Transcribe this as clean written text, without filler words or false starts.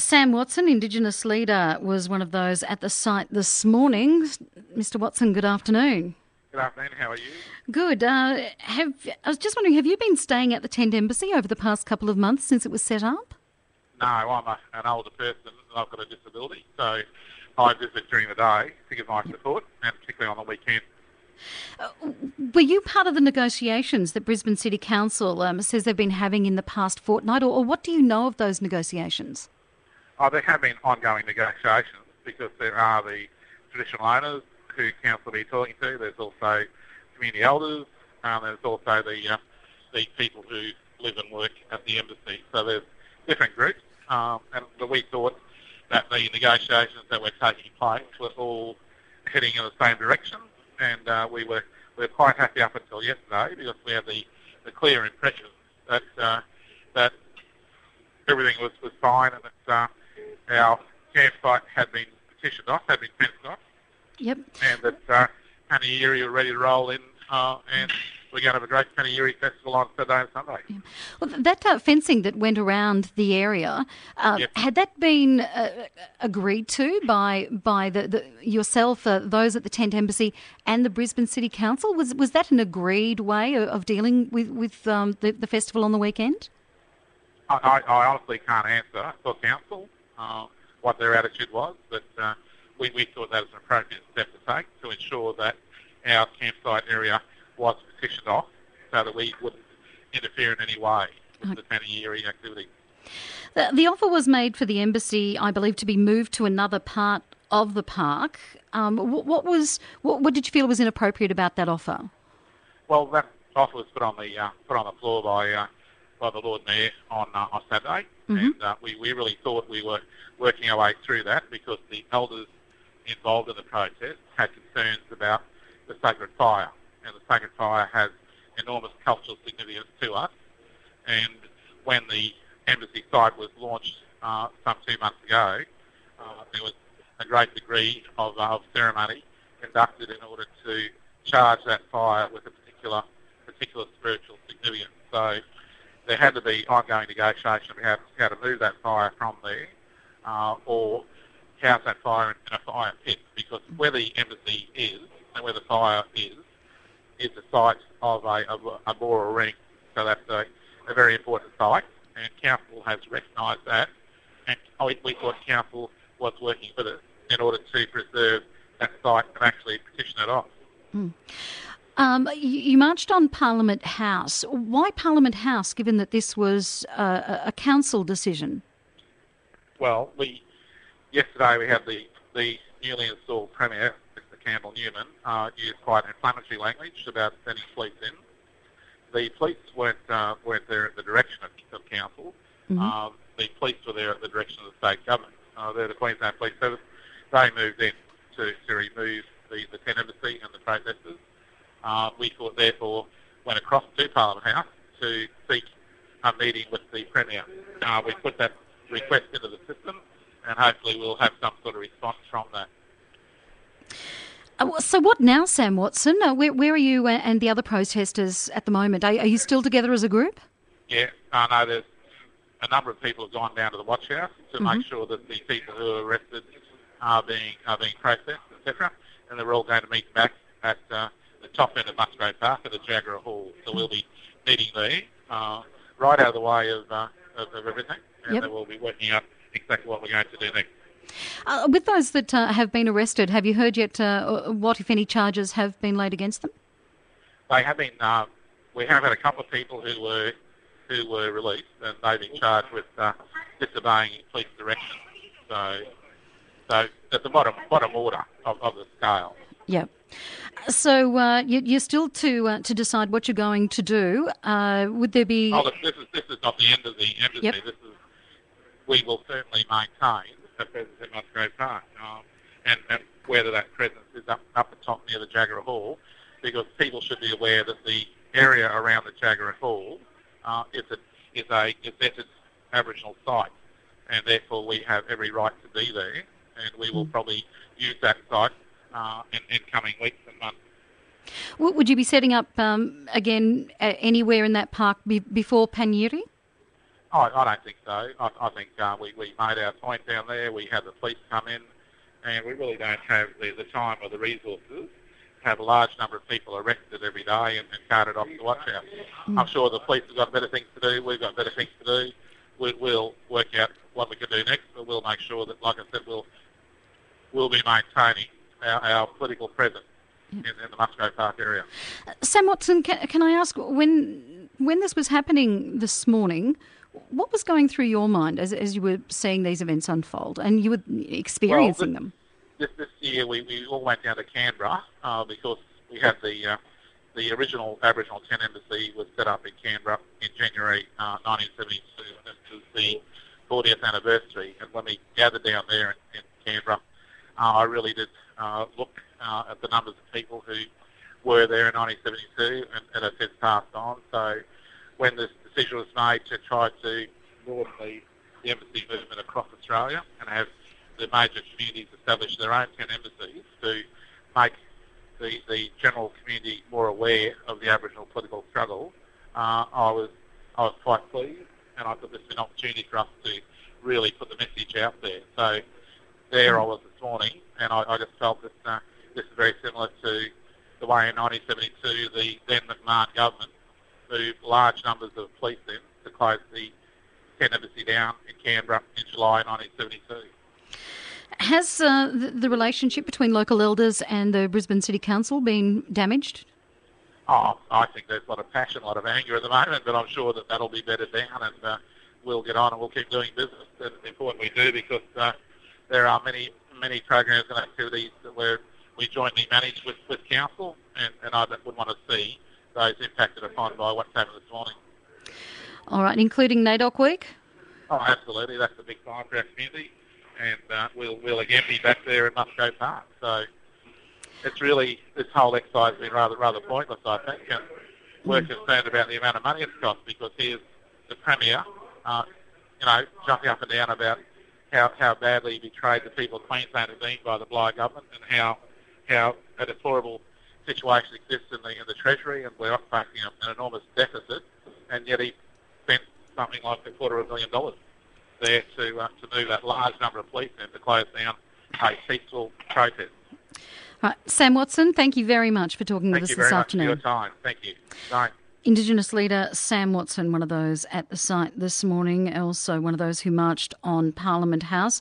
Sam Watson, Indigenous leader, was one of those at the site this morning. Mr. Watson, good afternoon. Good afternoon, how are you? Good. I was just wondering, have you been staying at the Tent Embassy over the past couple of months since it was set up? No, I'm an older person and I've got a disability, so I visit during the day to give my support, and particularly on the weekend. Were you part of the negotiations that Brisbane City Council says they've been having in the past fortnight, or what do you know of those negotiations? There have been ongoing negotiations because there are the traditional owners who council will be talking to. There's also community elders. There's also the people who live and work at the embassy. So there's different groups, and we thought that the negotiations that were taking place were all heading in the same direction, and we were quite happy up until yesterday because we had the clear impression that that everything was fine, and that our campsite had been petitioned off, had been fenced off. Yep. And that Panairi were ready to roll in, and we're going to have a great Panairi festival on Saturday and Sunday. Yeah. Well, that fencing that went around the area, Yep. had that been agreed to by yourself, those at the Tent Embassy and the Brisbane City Council? Was that an agreed way of dealing with the festival on the weekend? I honestly can't answer for council what their attitude was, but we thought that was an appropriate step to take to ensure that our campsite area was petitioned off so that we wouldn't interfere in any way with the Panairi activity. The offer was made for the embassy, I believe, to be moved to another part of the park. What did you feel was inappropriate about that offer? Well, that offer was put on the floor by the Lord Mayor on Saturday, Mm-hmm. and we really thought we were working our way through that because the elders involved in the protest had concerns about the sacred fire, and the sacred fire has enormous cultural significance to us. And when the embassy site was launched some 2 months ago, there was a great degree of ceremony conducted in order to charge that fire with a particular spiritual significance. So there had to be ongoing negotiation about how to move that fire from there, or house that fire in a fire pit, because where the embassy is and where the fire is the site of a Bora ring. So that's a very important site, and council has recognised that, and we thought council was working with us in order to preserve that site and actually petition it off. Mm. You marched on Parliament House. Why Parliament House, given that this was a council decision? Well, yesterday we had the newly installed Premier, Mr Campbell Newman, used quite inflammatory language about sending police in. The police weren't there at the direction of council. Mm-hmm. The police were there at the direction of the state government. They're the Queensland Police Service. They moved in to remove the Tent Embassy and the protesters. We thought, therefore, went across to Parliament House to seek a meeting with the Premier. We put that request into the system, and hopefully we'll have some sort of response from that. So what now, Sam Watson? Where are you and the other protesters at the moment? Are you still together as a group? Yeah, no, there's a number of people have gone down to the watch house to Mm-hmm. make sure that the people who are arrested are being processed, etc. And they're all going to meet back at the top end of Musgrave Park at the Jagera Hall. So we'll be meeting there, right out of the way of everything, and Yep. then we'll be working out exactly what we're going to do next. With those that have been arrested, have you heard yet what, if any, charges have been laid against them? They have been. We have had a couple of people who were released, and they've been charged with disobeying police direction. So at the bottom order of the scale. Yeah. So you're still to decide what you're going to do. Would there be? Oh, look, this is not the end of the embassy. Yep. We will certainly maintain a presence at Musgrave Park, and whether that presence is up the top near the Jagera Hall, because people should be aware that the area around the Jagera Hall is a gazetted Aboriginal site, and therefore we have every right to be there, and we will probably use that site in coming weeks and months. Would you be setting up again anywhere in that park before Panairi? I don't think so. I think we made our point down there. We had the police come in, and we really don't have the time or the resources to have a large number of people arrested every day and carted off to watch out. I'm sure the police have got better things to do. We've got better things to do. We'll work out what we can do next, but we'll make sure that, like I said, we'll be maintaining our political presence in the Musgrave Park area. Sam Watson, can I ask, when this was happening this morning, what was going through your mind as you were seeing these events unfold and you were experiencing them? This year we all went down to Canberra because we had the original Aboriginal Tent Embassy was set up in Canberra in January 1972, and this was the 40th anniversary. And when we gathered down there in Canberra, I really did look at the numbers of people who were there in 1972 and have since passed on. So when this decision was made to try to broaden the embassy movement across Australia and have the major communities establish their own tent embassies to make the general community more aware of the Aboriginal political struggle, I was quite pleased, and I thought this was an opportunity for us to really put the message out there. So there I was this morning, and I just felt that this is very similar to the way in 1972 the then McMahon government moved large numbers of police in to close the tent embassy down in Canberra in July 1972. Has the relationship between local elders and the Brisbane City Council been damaged? Oh, I think there's a lot of passion, a lot of anger at the moment, but I'm sure that that'll be bedded down, and we'll get on and we'll keep doing business. It's important we do, because there are many programs and activities that we jointly manage with council, and I wouldn't want to see those impacted upon by what's happened this morning. All right, including NAIDOC Week? Oh, absolutely. That's a big time for our community, and we'll again be back there in Musgrave Park. So it's really, this whole exercise has been rather pointless, I think, and we're concerned about the amount of money it's cost, because here's the Premier, jumping up and down about how badly he betrayed the people of Queensland have been by the Bligh government, and how a deplorable situation exists in the Treasury, and we're facing an enormous deficit, and yet he spent something like $250,000 there to move that large number of police in to close down a peaceful protest. Right. Sam Watson, thank you very much for talking with us this afternoon. Thank you very much for your time. Thank you. Bye. Indigenous leader Sam Watson, one of those at the site this morning, also one of those who marched on Parliament House.